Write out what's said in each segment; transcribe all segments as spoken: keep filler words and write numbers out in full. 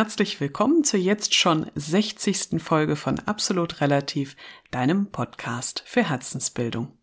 herzlich willkommen zur jetzt schon sechzigsten Folge von Absolut Relativ, deinem Podcast für Herzensbildung.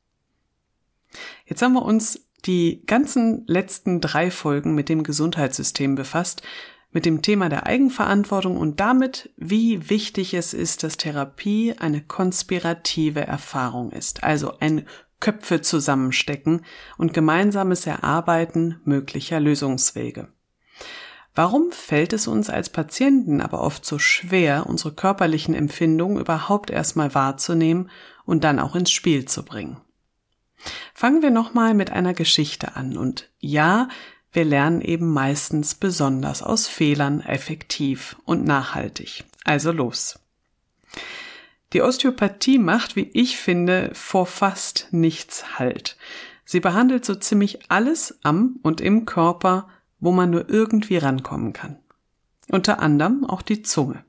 Jetzt haben wir uns die ganzen letzten drei Folgen mit dem Gesundheitssystem befasst, mit dem Thema der Eigenverantwortung und damit, wie wichtig es ist, dass Therapie eine konspirative Erfahrung ist, also ein Köpfe zusammenstecken und gemeinsames Erarbeiten möglicher Lösungswege. Warum fällt es uns als Patienten aber oft so schwer, unsere körperlichen Empfindungen überhaupt erstmal wahrzunehmen und dann auch ins Spiel zu bringen? Fangen wir nochmal mit einer Geschichte an und ja, wir lernen eben meistens besonders aus Fehlern effektiv und nachhaltig. Also los. Die Osteopathie macht, wie ich finde, vor fast nichts Halt. Sie behandelt so ziemlich alles am und im Körper, wo man nur irgendwie rankommen kann. Unter anderem auch die Zunge.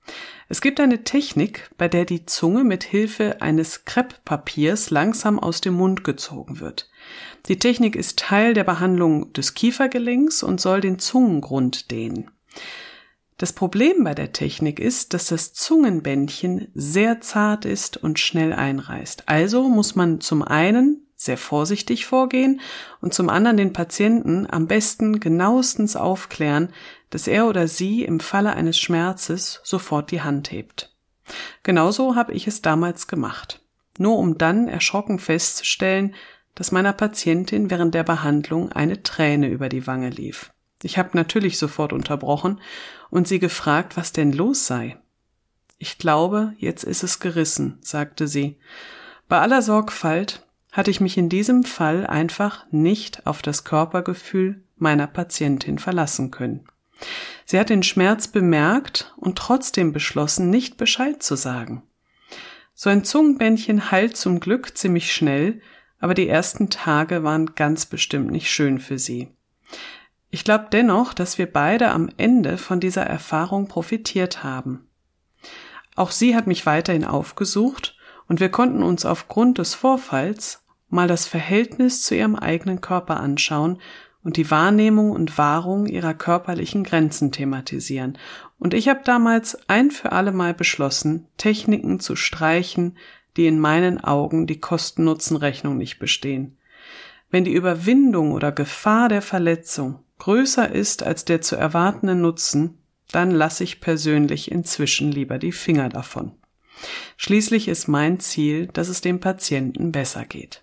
Es gibt eine Technik, bei der die Zunge mit Hilfe eines Krepppapiers langsam aus dem Mund gezogen wird. Die Technik ist Teil der Behandlung des Kiefergelenks und soll den Zungengrund dehnen. Das Problem bei der Technik ist, dass das Zungenbändchen sehr zart ist und schnell einreißt. Also muss man zum einen sehr vorsichtig vorgehen und zum anderen den Patienten am besten genauestens aufklären, dass er oder sie im Falle eines Schmerzes sofort die Hand hebt. Genauso habe ich es damals gemacht, nur um dann erschrocken festzustellen, dass meiner Patientin während der Behandlung eine Träne über die Wange lief. Ich habe natürlich sofort unterbrochen und sie gefragt, was denn los sei. Ich glaube, jetzt ist es gerissen, sagte sie. Bei aller Sorgfalt hatte ich mich in diesem Fall einfach nicht auf das Körpergefühl meiner Patientin verlassen können. Sie hat den Schmerz bemerkt und trotzdem beschlossen, nicht Bescheid zu sagen. So ein Zungenbändchen heilt zum Glück ziemlich schnell, aber die ersten Tage waren ganz bestimmt nicht schön für sie. Ich glaube dennoch, dass wir beide am Ende von dieser Erfahrung profitiert haben. Auch sie hat mich weiterhin aufgesucht und wir konnten uns aufgrund des Vorfalls mal das Verhältnis zu ihrem eigenen Körper anschauen und die Wahrnehmung und Wahrung ihrer körperlichen Grenzen thematisieren. Und ich habe damals ein für alle Mal beschlossen, Techniken zu streichen, die in meinen Augen die Kosten-Nutzen-Rechnung nicht bestehen. Wenn die Überwindung oder Gefahr der Verletzung größer ist als der zu erwartende Nutzen, dann lasse ich persönlich inzwischen lieber die Finger davon. Schließlich ist mein Ziel, dass es dem Patienten besser geht.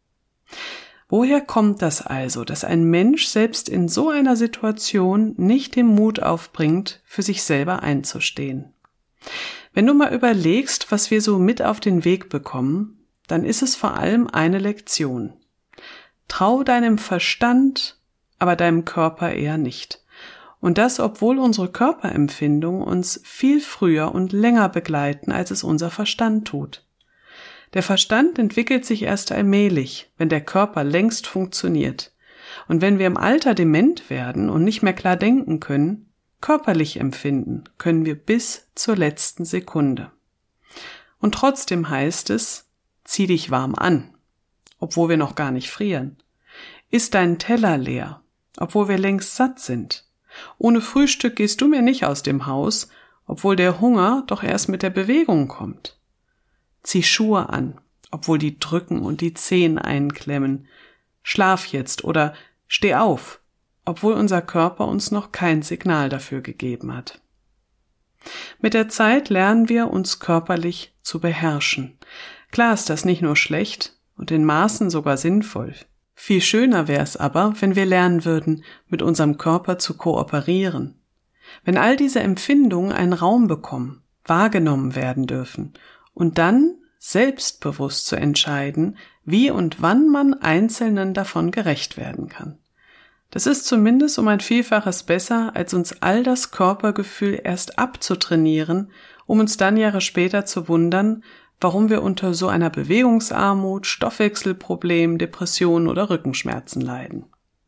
Woher kommt das also, dass ein Mensch selbst in so einer Situation nicht den Mut aufbringt, für sich selber einzustehen? Wenn du mal überlegst, was wir so mit auf den Weg bekommen, dann ist es vor allem eine Lektion. Trau deinem Verstand, aber deinem Körper eher nicht. Und das, obwohl unsere Körperempfindungen uns viel früher und länger begleiten, als es unser Verstand tut. Der Verstand entwickelt sich erst allmählich, wenn der Körper längst funktioniert. Und wenn wir im Alter dement werden und nicht mehr klar denken können, körperlich empfinden können wir bis zur letzten Sekunde. Und trotzdem heißt es, zieh dich warm an, obwohl wir noch gar nicht frieren. Iss deinen Teller leer, obwohl wir längst satt sind. Ohne Frühstück gehst du mir nicht aus dem Haus, obwohl der Hunger doch erst mit der Bewegung kommt. Zieh Schuhe an, obwohl die drücken und die Zehen einklemmen. Schlaf jetzt oder steh auf, obwohl unser Körper uns noch kein Signal dafür gegeben hat. Mit der Zeit lernen wir, uns körperlich zu beherrschen. Klar ist das nicht nur schlecht und in Maßen sogar sinnvoll. Viel schöner wäre es aber, wenn wir lernen würden, mit unserem Körper zu kooperieren. Wenn all diese Empfindungen einen Raum bekommen, wahrgenommen werden dürfen und dann selbstbewusst zu entscheiden, wie und wann man Einzelnen davon gerecht werden kann. Das ist zumindest um ein Vielfaches besser, als uns all das Körpergefühl erst abzutrainieren, um uns dann Jahre später zu wundern, warum wir unter so einer Bewegungsarmut, Stoffwechselproblem, Depressionen oder Rückenschmerzen leiden.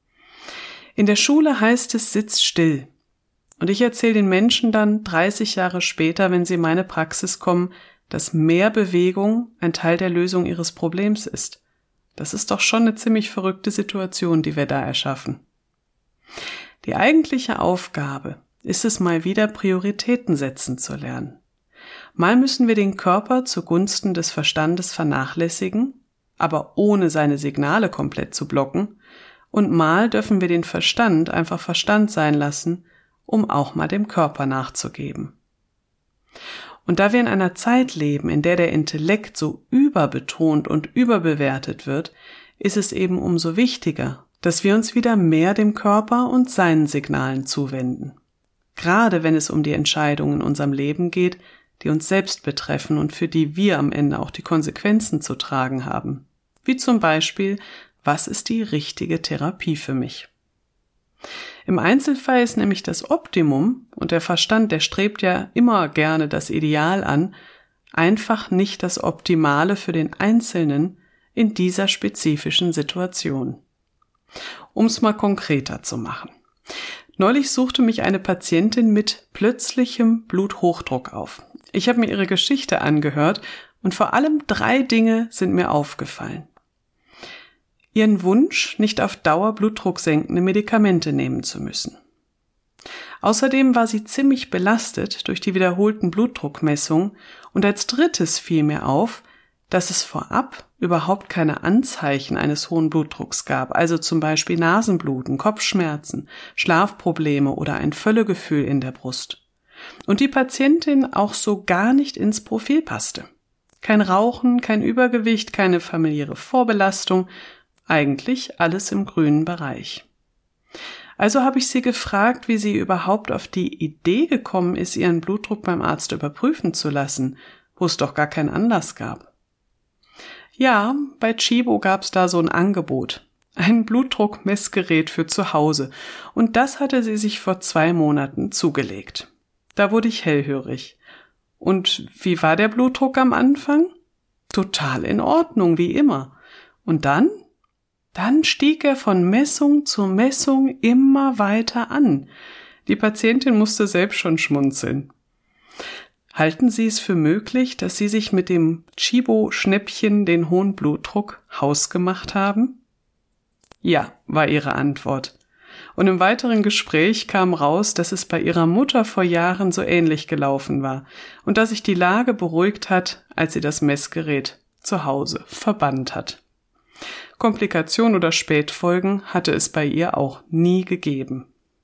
In der Schule heißt es, sitz still. Und ich erzähle den Menschen dann dreißig Jahre später, wenn sie in meine Praxis kommen, dass mehr Bewegung ein Teil der Lösung ihres Problems ist. Das ist doch schon eine ziemlich verrückte Situation, die wir da erschaffen. Die eigentliche Aufgabe ist es mal wieder Prioritäten setzen zu lernen. Mal müssen wir den Körper zugunsten des Verstandes vernachlässigen, aber ohne seine Signale komplett zu blocken, und mal dürfen wir den Verstand einfach Verstand sein lassen, um auch mal dem Körper nachzugeben. Und da wir in einer Zeit leben, in der der Intellekt so überbetont und überbewertet wird, ist es eben umso wichtiger, dass wir uns wieder mehr dem Körper und seinen Signalen zuwenden. Gerade wenn es um die Entscheidungen in unserem Leben geht, die uns selbst betreffen und für die wir am Ende auch die Konsequenzen zu tragen haben. Wie zum Beispiel, was ist die richtige Therapie für mich? Im Einzelfall ist nämlich das Optimum, und der Verstand, der strebt ja immer gerne das Ideal an, einfach nicht das Optimale für den Einzelnen in dieser spezifischen Situation. Um es mal konkreter zu machen. Neulich suchte mich eine Patientin mit plötzlichem Bluthochdruck auf. Ich habe mir ihre Geschichte angehört und vor allem drei Dinge sind mir aufgefallen. Ihren Wunsch, nicht auf Dauer blutdrucksenkende Medikamente nehmen zu müssen. Außerdem war sie ziemlich belastet durch die wiederholten Blutdruckmessungen und als drittes fiel mir auf, dass es vorab überhaupt keine Anzeichen eines hohen Blutdrucks gab, also zum Beispiel Nasenbluten, Kopfschmerzen, Schlafprobleme oder ein Völlegefühl in der Brust. Und die Patientin auch so gar nicht ins Profil passte. Kein Rauchen, kein Übergewicht, keine familiäre Vorbelastung, eigentlich alles im grünen Bereich. Also habe ich sie gefragt, wie sie überhaupt auf die Idee gekommen ist, ihren Blutdruck beim Arzt überprüfen zu lassen, wo es doch gar keinen Anlass gab. Ja, bei Chibo gab es da so ein Angebot, ein Blutdruckmessgerät für zu Hause, und das hatte sie sich vor zwei Monaten zugelegt. Da wurde ich hellhörig. Und wie war der Blutdruck am Anfang? Total in Ordnung, wie immer. Und dann? Dann stieg er von Messung zu Messung immer weiter an. Die Patientin musste selbst schon schmunzeln. Halten Sie es für möglich, dass Sie sich mit dem Chibo-Schnäppchen den hohen Blutdruck hausgemacht haben? Ja, war ihre Antwort. Und im weiteren Gespräch kam raus, dass es bei ihrer Mutter vor Jahren so ähnlich gelaufen war und dass sich die Lage beruhigt hat, als sie das Messgerät zu Hause verbannt hat. Komplikationen oder Spätfolgen hatte es bei ihr auch nie gegeben.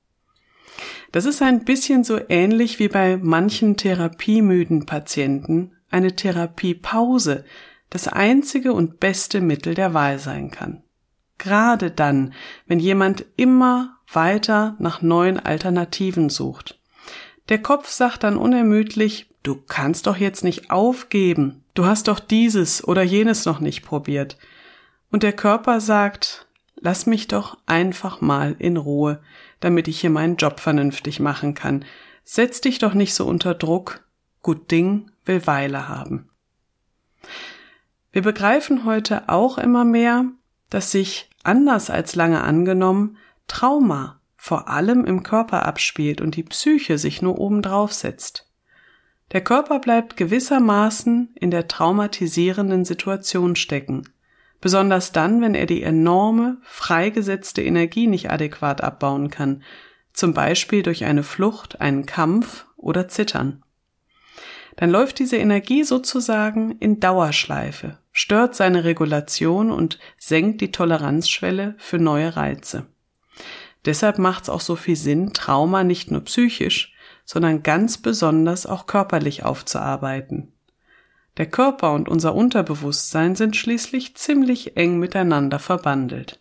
Das ist ein bisschen so ähnlich wie bei manchen therapiemüden Patienten eine Therapiepause das einzige und beste Mittel der Wahl sein kann. Gerade dann, wenn jemand immer weiter nach neuen Alternativen sucht. Der Kopf sagt dann unermüdlich, du kannst doch jetzt nicht aufgeben, du hast doch dieses oder jenes noch nicht probiert. Und der Körper sagt, lass mich doch einfach mal in Ruhe, damit ich hier meinen Job vernünftig machen kann. Setz dich doch nicht so unter Druck, gut Ding will Weile haben. Wir begreifen heute auch immer mehr, dass sich, anders als lange angenommen, Trauma vor allem im Körper abspielt und die Psyche sich nur obendrauf setzt. Der Körper bleibt gewissermaßen in der traumatisierenden Situation stecken, besonders dann, wenn er die enorme, freigesetzte Energie nicht adäquat abbauen kann, zum Beispiel durch eine Flucht, einen Kampf oder Zittern. Dann läuft diese Energie sozusagen in Dauerschleife, stört seine Regulation und senkt die Toleranzschwelle für neue Reize. Deshalb macht es auch so viel Sinn, Trauma nicht nur psychisch, sondern ganz besonders auch körperlich aufzuarbeiten. Der Körper und unser Unterbewusstsein sind schließlich ziemlich eng miteinander verbandelt.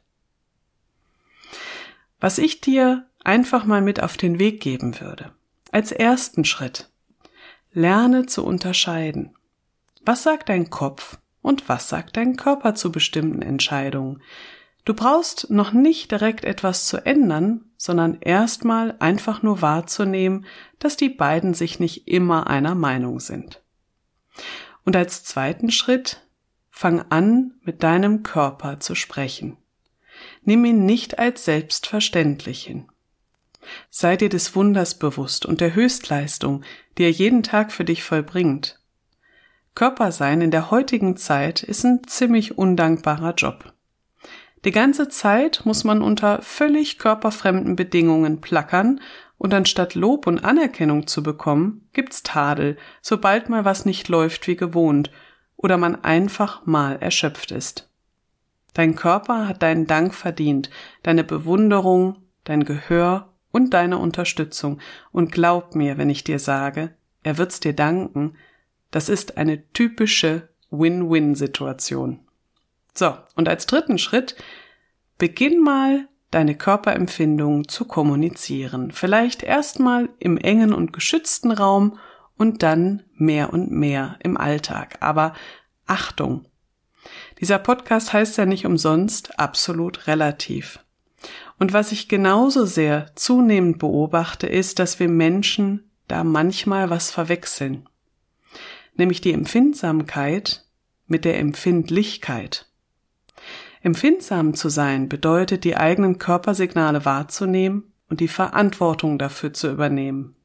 Was ich dir einfach mal mit auf den Weg geben würde, als ersten Schritt: Lerne zu unterscheiden. Was sagt dein Kopf und was sagt dein Körper zu bestimmten Entscheidungen? Du brauchst noch nicht direkt etwas zu ändern, sondern erstmal einfach nur wahrzunehmen, dass die beiden sich nicht immer einer Meinung sind. Und als zweiten Schritt, fang an, mit deinem Körper zu sprechen. Nimm ihn nicht als selbstverständlich hin. Sei dir des Wunders bewusst und der Höchstleistung, die er jeden Tag für dich vollbringt. Körpersein in der heutigen Zeit ist ein ziemlich undankbarer Job. Die ganze Zeit muss man unter völlig körperfremden Bedingungen plackern Und anstatt Lob und Anerkennung zu bekommen, gibt's Tadel, sobald mal was nicht läuft wie gewohnt oder man einfach mal erschöpft ist. Dein Körper hat deinen Dank verdient, deine Bewunderung, dein Gehör und deine Unterstützung. Und glaub mir, wenn ich dir sage, er wird's dir danken, das ist eine typische Win-Win-Situation. So, und als dritten Schritt, beginn mal deine Körperempfindungen zu kommunizieren. Vielleicht erstmal im engen und geschützten Raum und dann mehr und mehr im Alltag. Aber Achtung! Dieser Podcast heißt ja nicht umsonst absolut relativ. Und was ich genauso sehr zunehmend beobachte, ist, dass wir Menschen da manchmal was verwechseln. Nämlich die Empfindsamkeit mit der Empfindlichkeit. Empfindsam zu sein bedeutet, die eigenen Körpersignale wahrzunehmen und die Verantwortung dafür zu übernehmen.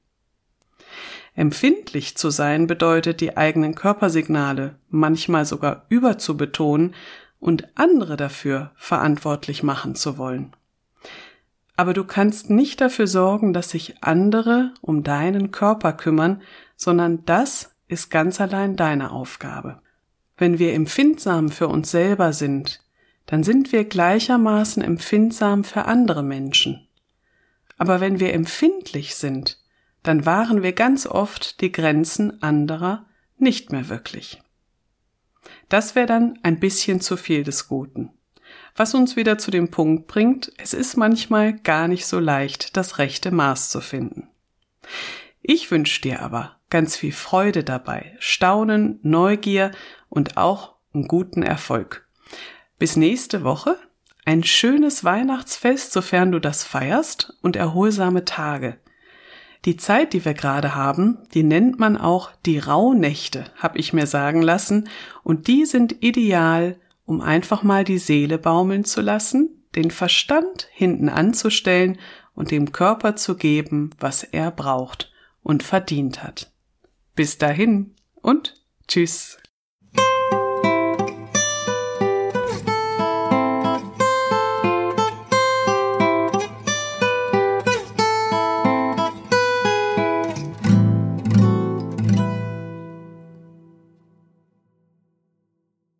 Empfindlich zu sein bedeutet, die eigenen Körpersignale manchmal sogar überzubetonen und andere dafür verantwortlich machen zu wollen. Aber du kannst nicht dafür sorgen, dass sich andere um deinen Körper kümmern, sondern das ist ganz allein deine Aufgabe. Wenn wir empfindsam für uns selber sind, dann sind wir gleichermaßen empfindsam für andere Menschen. Aber wenn wir empfindlich sind, dann wahren wir ganz oft die Grenzen anderer nicht mehr wirklich. Das wäre dann ein bisschen zu viel des Guten. Was uns wieder zu dem Punkt bringt, es ist manchmal gar nicht so leicht, das rechte Maß zu finden. Ich wünsche dir aber ganz viel Freude dabei, Staunen, Neugier und auch einen guten Erfolg. Bis nächste Woche, ein schönes Weihnachtsfest, sofern du das feierst, und erholsame Tage. Die Zeit, die wir gerade haben, die nennt man auch die Rauhnächte, habe ich mir sagen lassen, und die sind ideal, um einfach mal die Seele baumeln zu lassen, den Verstand hinten anzustellen und dem Körper zu geben, was er braucht und verdient hat. Bis dahin und tschüss.